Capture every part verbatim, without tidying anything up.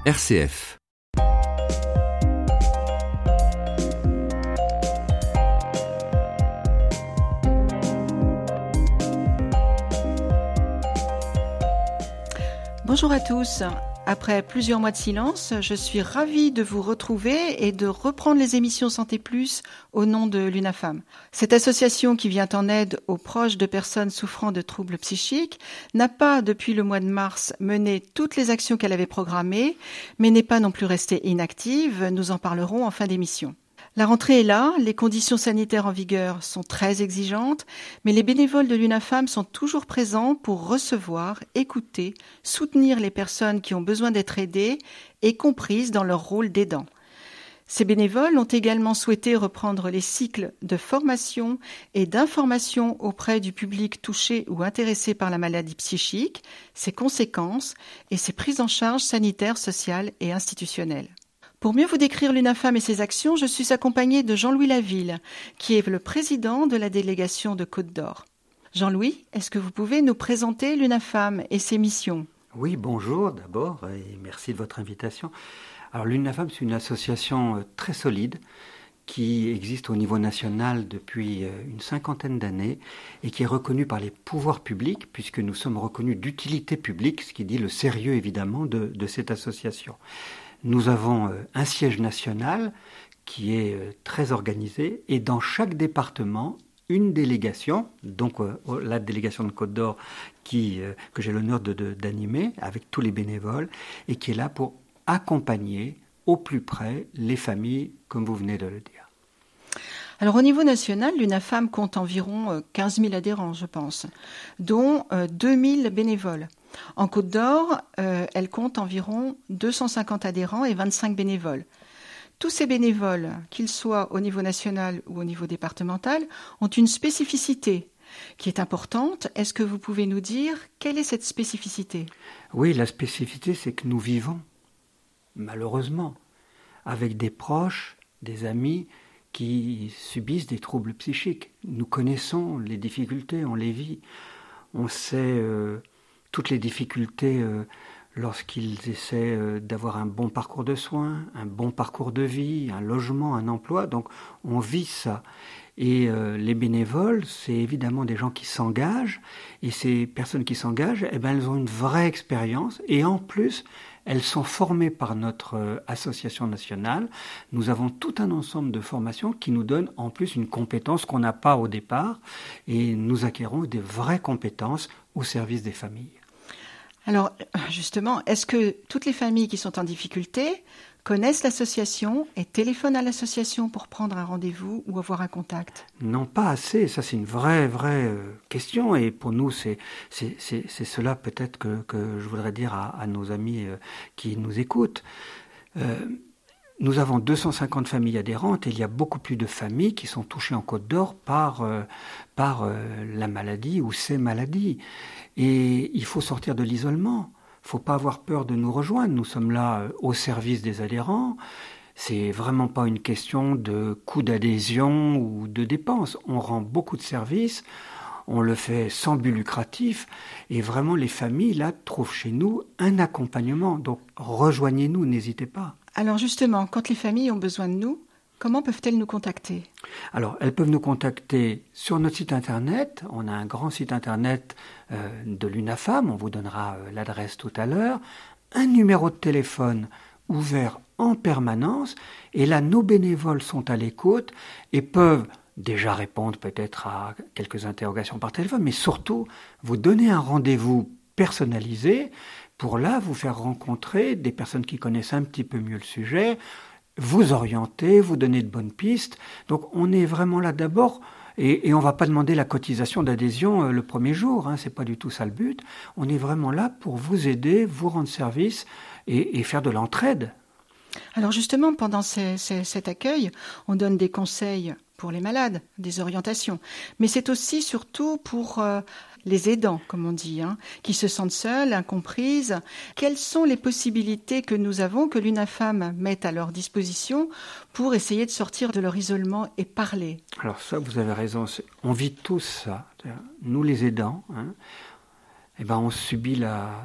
R C F. Bonjour à tous. Après plusieurs mois de silence, je suis ravie de vous retrouver et de reprendre les émissions Santé Plus au nom de l'UNAFAM. Cette association qui vient en aide aux proches de personnes souffrant de troubles psychiques n'a pas, depuis le mois de mars, mené toutes les actions qu'elle avait programmées, mais n'est pas non plus restée inactive. Nous en parlerons en fin d'émission. La rentrée est là, les conditions sanitaires en vigueur sont très exigeantes, mais les bénévoles de l'UNAFAM sont toujours présents pour recevoir, écouter, soutenir les personnes qui ont besoin d'être aidées et comprises dans leur rôle d'aidant. Ces bénévoles ont également souhaité reprendre les cycles de formation et d'information auprès du public touché ou intéressé par la maladie psychique, ses conséquences et ses prises en charge sanitaires, sociales et institutionnelles. Pour mieux vous décrire l'UNAFAM et ses actions, je suis accompagnée de Jean-Louis Laville, qui est le président de la délégation de Côte-d'Or. Jean-Louis, est-ce que vous pouvez nous présenter l'UNAFAM et ses missions ? Oui, bonjour d'abord et merci de votre invitation. Alors l'UNAFAM, c'est une association très solide qui existe au niveau national depuis une cinquantaine d'années et qui est reconnue par les pouvoirs publics puisque nous sommes reconnus d'utilité publique, ce qui dit le sérieux évidemment de, de cette association. Nous avons un siège national qui est très organisé et dans chaque département, une délégation, donc la délégation de Côte-d'Or qui, que j'ai l'honneur de, de, d'animer avec tous les bénévoles et qui est là pour accompagner au plus près les familles, comme vous venez de le dire. Alors au niveau national, l'UNAFAM compte environ quinze mille adhérents, je pense, dont deux mille bénévoles. En Côte-d'Or, euh, elle compte environ deux cent cinquante adhérents et vingt-cinq bénévoles. Tous ces bénévoles, qu'ils soient au niveau national ou au niveau départemental, ont une spécificité qui est importante. Est-ce que vous pouvez nous dire quelle est cette spécificité ? Oui, la spécificité, c'est que nous vivons, malheureusement, avec des proches, des amis qui subissent des troubles psychiques. Nous connaissons les difficultés, on les vit. On sait euh, toutes les difficultés euh, lorsqu'ils essaient euh, d'avoir un bon parcours de soins, un bon parcours de vie, un logement, un emploi. Donc on vit ça. Et euh, les bénévoles, c'est évidemment des gens qui s'engagent. Et ces personnes qui s'engagent, eh ben, elles ont une vraie expérience. Et en plus, elles sont formées par notre euh, association nationale. Nous avons tout un ensemble de formations qui nous donnent en plus une compétence qu'on n'a pas au départ. Et nous acquérons des vraies compétences au service des familles. Alors, justement, est-ce que toutes les familles qui sont en difficulté connaissent l'association et téléphonent à l'association pour prendre un rendez-vous ou avoir un contact ? Non, pas assez. Ça, c'est une vraie, vraie euh, question. Et pour nous, c'est, c'est, c'est, c'est cela peut-être que, que je voudrais dire à, à nos amis euh, qui nous écoutent. Euh, nous avons deux cent cinquante familles adhérentes et il y a beaucoup plus de familles qui sont touchées en Côte-d'Or par, euh, par euh, la maladie ou ces maladies. Et il faut sortir de l'isolement. Il ne faut pas avoir peur de nous rejoindre. Nous sommes là euh, au service des adhérents. C'est vraiment pas une question de coût d'adhésion ou de dépenses. On rend beaucoup de services. On le fait sans but lucratif. Et vraiment, les familles, là, trouvent chez nous un accompagnement. Donc, rejoignez-nous, n'hésitez pas. Alors justement, quand les familles ont besoin de nous, comment peuvent-elles nous contacter ? Alors, elles peuvent nous contacter sur notre site internet. On a un grand site internet euh, de l'UNAFAM. On vous donnera euh, l'adresse tout à l'heure. Un numéro de téléphone ouvert en permanence. Et là, nos bénévoles sont à l'écoute et peuvent déjà répondre peut-être à quelques interrogations par téléphone, mais surtout vous donner un rendez-vous personnalisé pour là vous faire rencontrer des personnes qui connaissent un petit peu mieux le sujet, vous orienter, vous donner de bonnes pistes. Donc on est vraiment là d'abord, et, et on ne va pas demander la cotisation d'adhésion euh, le premier jour, hein, c'est pas du tout ça le but. On est vraiment là pour vous aider, vous rendre service et, et faire de l'entraide. Alors justement, pendant ces, ces, cet accueil, on donne des conseils pour les malades, des orientations. Mais c'est aussi surtout pour euh, les aidants, comme on dit, hein, qui se sentent seuls, incomprises. Quelles sont les possibilités que nous avons, que l'UNAFAM met à leur disposition pour essayer de sortir de leur isolement et parler ? Alors ça, vous avez raison. On vit tous ça. Nous, les aidants, hein, eh ben, on subit la,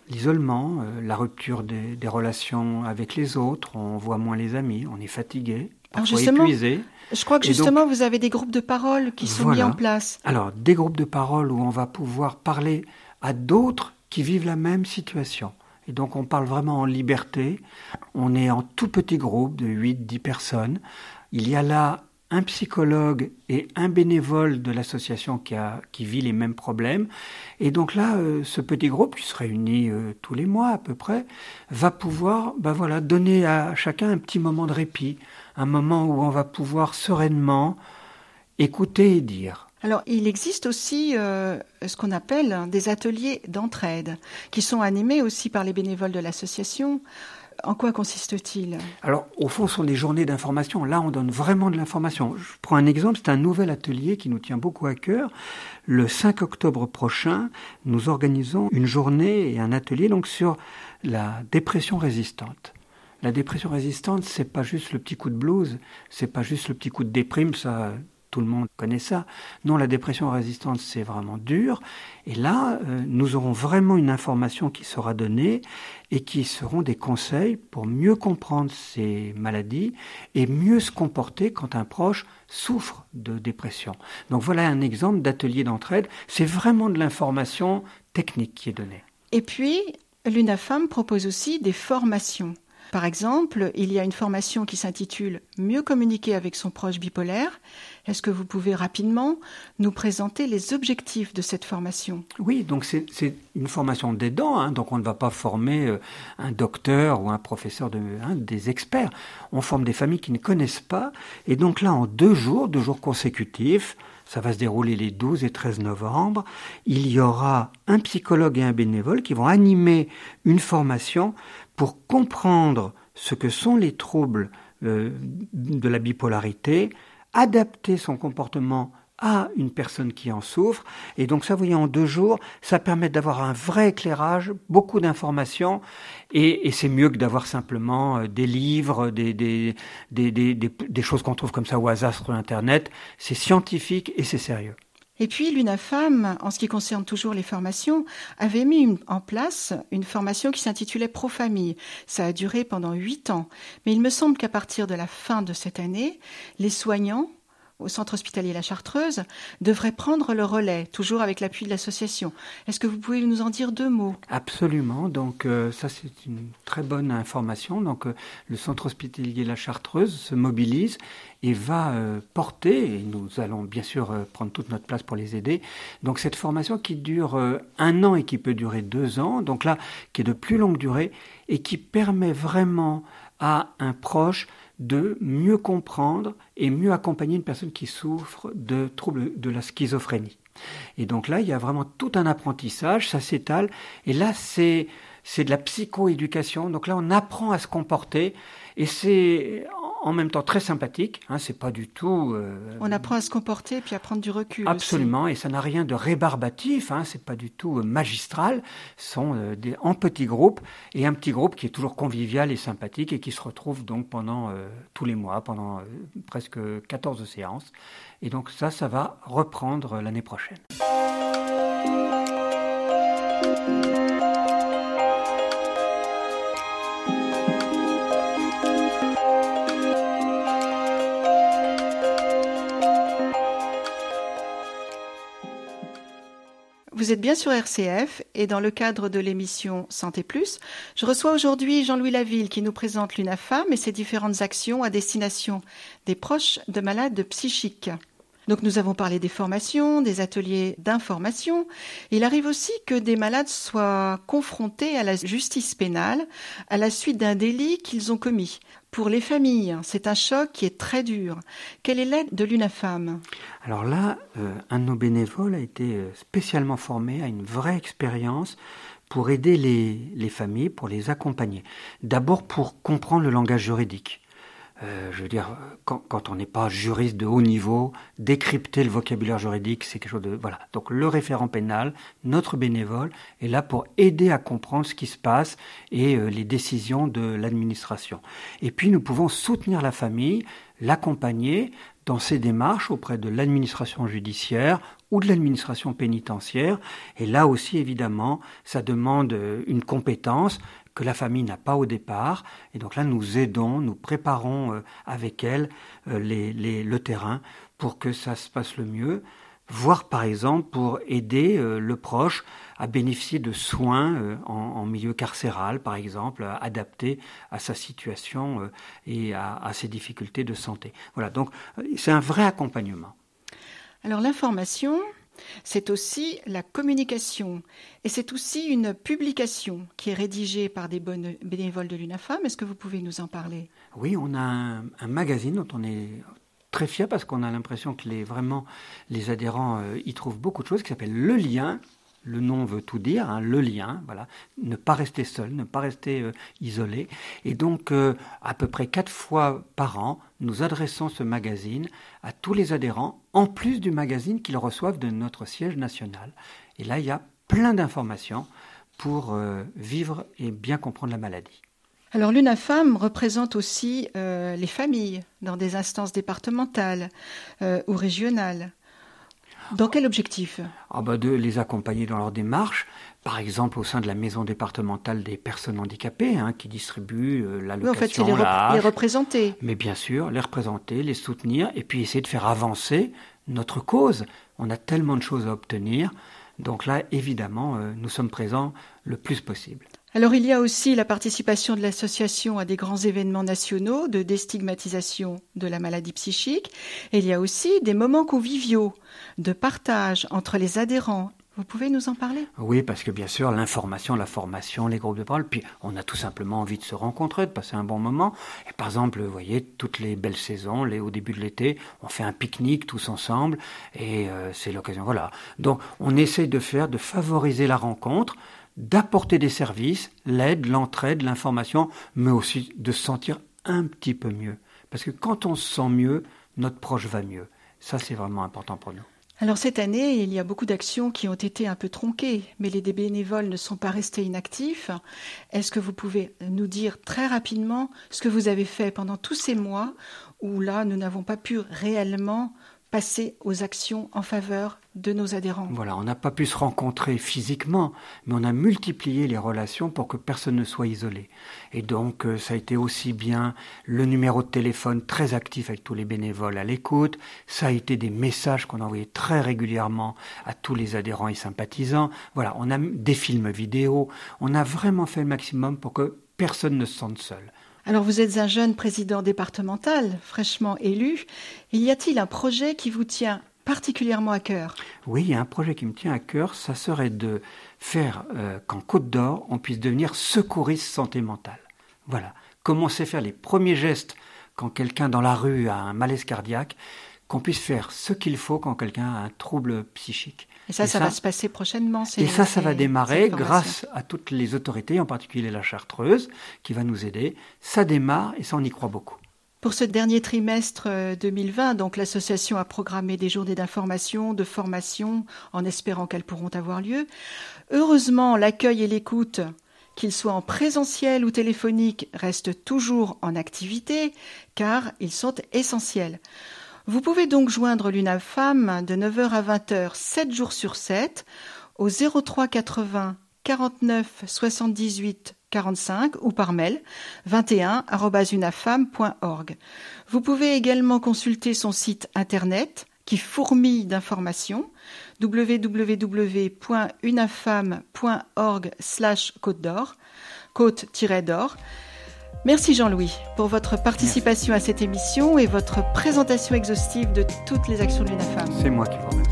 l'isolement, euh, la rupture des, des relations avec les autres, on voit moins les amis, on est fatigué, parfois épuisé. Je crois que Et justement, donc, vous avez des groupes de parole qui sont voilà. mis en place. Alors, des groupes de parole où on va pouvoir parler à d'autres qui vivent la même situation. Et donc, on parle vraiment en liberté. On est en tout petit groupe de huit dix personnes. Il y a là un psychologue et un bénévole de l'association qui, a, qui vit les mêmes problèmes. Et donc là, euh, ce petit groupe, qui se réunit euh, tous les mois à peu près, va pouvoir ben voilà, donner à chacun un petit moment de répit, un moment où on va pouvoir sereinement écouter et dire. Alors, il existe aussi euh, ce qu'on appelle des ateliers d'entraide, qui sont animés aussi par les bénévoles de l'association. En quoi consiste-t-il ? Alors, au fond, ce sont des journées d'information. Là, on donne vraiment de l'information. Je prends un exemple, c'est un nouvel atelier qui nous tient beaucoup à cœur. Le cinq octobre prochain, nous organisons une journée et un atelier donc sur la dépression résistante. La dépression résistante, c'est pas juste le petit coup de blues, c'est pas juste le petit coup de déprime, ça... Tout le monde connaît ça. Non, la dépression résistante, c'est vraiment dur. Et là, euh, nous aurons vraiment une information qui sera donnée et qui seront des conseils pour mieux comprendre ces maladies et mieux se comporter quand un proche souffre de dépression. Donc voilà un exemple d'atelier d'entraide. C'est vraiment de l'information technique qui est donnée. Et puis, l'UNAFAM propose aussi des formations. Par exemple, il y a une formation qui s'intitule « Mieux communiquer avec son proche bipolaire ». Est-ce que vous pouvez rapidement nous présenter les objectifs de cette formation ? Oui, donc c'est, c'est une formation d'aidant, hein, donc on ne va pas former euh, un docteur ou un professeur, de, hein, des experts. On forme des familles qui ne connaissent pas. Et donc là, en deux jours, deux jours consécutifs, ça va se dérouler les douze et treize novembre, il y aura un psychologue et un bénévole qui vont animer une formation pour comprendre ce que sont les troubles euh, de la bipolarité, adapter son comportement à une personne qui en souffre. Et donc ça, vous voyez, en deux jours, ça permet d'avoir un vrai éclairage, beaucoup d'informations, et, et c'est mieux que d'avoir simplement des livres, des, des, des, des, des, des choses qu'on trouve comme ça au hasard sur Internet. C'est scientifique et c'est sérieux. Et puis l'UNAFAM, en ce qui concerne toujours les formations, avait mis en place une formation qui s'intitulait Pro-Famille. Ça a duré pendant huit ans. Mais il me semble qu'à partir de la fin de cette année, les soignants au centre hospitalier La Chartreuse devraient prendre le relais, toujours avec l'appui de l'association. Est-ce que vous pouvez nous en dire deux mots ? Absolument. Donc euh, ça, c'est une très bonne information. Donc euh, le centre hospitalier La Chartreuse se mobilise et va euh, porter, et nous allons bien sûr euh, prendre toute notre place pour les aider, donc cette formation qui dure euh, un an et qui peut durer deux ans, donc là, qui est de plus longue durée, et qui permet vraiment à un proche de mieux comprendre et mieux accompagner une personne qui souffre de troubles de la schizophrénie. Et donc là, il y a vraiment tout un apprentissage, ça s'étale, et là, c'est, c'est de la psychoéducation, donc là, on apprend à se comporter, et c'est en même temps très sympathique, hein, c'est pas du tout... Euh, on apprend à se comporter et puis à prendre du recul. Absolument, aussi. Et ça n'a rien de rébarbatif, hein, c'est pas du tout euh, magistral, ce sont euh, des, en petits groupes, et un petit groupe qui est toujours convivial et sympathique, et qui se retrouve donc pendant euh, tous les mois, pendant euh, presque quatorze séances, et donc ça, ça va reprendre l'année prochaine. Vous êtes bien sur R C F et dans le cadre de l'émission Santé Plus, je reçois aujourd'hui Jean-Louis Laville qui nous présente l'UNAFAM et ses différentes actions à destination des proches de malades psychiques. Donc nous avons parlé des formations, des ateliers d'information. Il arrive aussi que des malades soient confrontés à la justice pénale à la suite d'un délit qu'ils ont commis. Pour les familles, c'est un choc qui est très dur. Quelle est l'aide de l'UNAFAM ? Alors là, euh, un de nos bénévoles a été spécialement formé à une vraie expérience pour aider les, les familles, pour les accompagner. D'abord pour comprendre le langage juridique. Euh, je veux dire, quand, quand on n'est pas juriste de haut niveau, décrypter le vocabulaire juridique, c'est quelque chose de... Voilà. Donc le référent pénal, notre bénévole, est là pour aider à comprendre ce qui se passe et euh, les décisions de l'administration. Et puis nous pouvons soutenir la famille, l'accompagner dans ses démarches auprès de l'administration judiciaire, ou de l'administration pénitentiaire. Et là aussi, évidemment, ça demande une compétence que la famille n'a pas au départ. Et donc là, nous aidons, nous préparons avec elle les, les, le terrain pour que ça se passe le mieux. Voire par exemple pour aider euh, le proche à bénéficier de soins euh, en, en milieu carcéral, par exemple, euh, adaptés à sa situation euh, et à, à ses difficultés de santé. Voilà, donc euh, c'est un vrai accompagnement. Alors l'information, c'est aussi la communication et c'est aussi une publication qui est rédigée par des bonnes bénévoles de l'UNAFAM. Est-ce que vous pouvez nous en parler ? Oui, on a un, un magazine dont on est très fier parce qu'on a l'impression que les, vraiment les adhérents euh, y trouvent beaucoup de choses, qui s'appelle Le Lien. Le nom veut tout dire, hein, Le Lien, voilà. Ne pas rester seul, ne pas rester euh, isolé. Et donc, euh, à peu près quatre fois par an, nous adressons ce magazine à tous les adhérents, en plus du magazine qu'ils reçoivent de notre siège national. Et là, il y a plein d'informations pour euh, vivre et bien comprendre la maladie. Alors l'UNAFAM représente aussi euh, les familles dans des instances départementales euh, ou régionales. Dans quel objectif ? Ah bah de les accompagner dans leur démarche, par exemple au sein de la maison départementale des personnes handicapées, hein, qui distribue euh, l'allocation, oui, en fait, c'est les, rep- les représenter. Mais bien sûr, les représenter, les soutenir, et puis essayer de faire avancer notre cause. On a tellement de choses à obtenir, donc là, évidemment, euh, nous sommes présents le plus possible. Alors il y a aussi la participation de l'association à des grands événements nationaux de déstigmatisation de la maladie psychique. Et il y a aussi des moments conviviaux de partage entre les adhérents. Vous pouvez nous en parler ? Oui, parce que bien sûr, l'information, la formation, les groupes de parole, puis on a tout simplement envie de se rencontrer, de passer un bon moment. Et par exemple, vous voyez, toutes les belles saisons, les, au début de l'été, on fait un pique-nique tous ensemble et euh, c'est l'occasion. Voilà. Donc on essaie de faire, de favoriser la rencontre, d'apporter des services, l'aide, l'entraide, l'information, mais aussi de se sentir un petit peu mieux. Parce que quand on se sent mieux, notre proche va mieux. Ça, c'est vraiment important pour nous. Alors cette année, il y a beaucoup d'actions qui ont été un peu tronquées, mais les bénévoles ne sont pas restés inactifs. Est-ce que vous pouvez nous dire très rapidement ce que vous avez fait pendant tous ces mois où là, nous n'avons pas pu réellement passer aux actions en faveur de nos adhérents. Voilà, on n'a pas pu se rencontrer physiquement, mais on a multiplié les relations pour que personne ne soit isolé. Et donc, euh, ça a été aussi bien le numéro de téléphone très actif avec tous les bénévoles à l'écoute, ça a été des messages qu'on envoyait très régulièrement à tous les adhérents et sympathisants. Voilà, on a des films vidéo, on a vraiment fait le maximum pour que personne ne se sente seul. Alors vous êtes un jeune président départemental, fraîchement élu. Y a-t-il un projet qui vous tient particulièrement à cœur ? Oui, il y a un projet qui me tient à cœur, ça serait de faire euh, qu'en Côte d'Or, on puisse devenir secouriste santé mentale. Voilà, commencer à faire les premiers gestes quand quelqu'un dans la rue a un malaise cardiaque, qu'on puisse faire ce qu'il faut quand quelqu'un a un trouble psychique. Et ça, et ça, ça va se passer prochainement. C'est, et ça, ça va démarrer grâce à toutes les autorités, en particulier la Chartreuse, qui va nous aider. Ça démarre et ça, on y croit beaucoup. Pour ce dernier trimestre deux mille vingt, donc l'association a programmé des journées d'information, de formation, en espérant qu'elles pourront avoir lieu. Heureusement, l'accueil et l'écoute, qu'ils soient en présentiel ou téléphonique, restent toujours en activité, car ils sont essentiels. Vous pouvez donc joindre l'UNAFAM de neuf heures à vingt heures, sept jours sur sept, au zéro trois quatre-vingts quarante-neuf soixante-dix-huit quarante-cinq ou par mail vingt et un arobase unafam point org. Vous pouvez également consulter son site internet qui fourmille d'informations, w w w point unafam point org slash côte d'or, côte-d'or. Merci Jean-Louis pour votre participation Merci. à cette émission et votre présentation exhaustive de toutes les actions de l'UNAFAM. C'est moi qui vous remercie.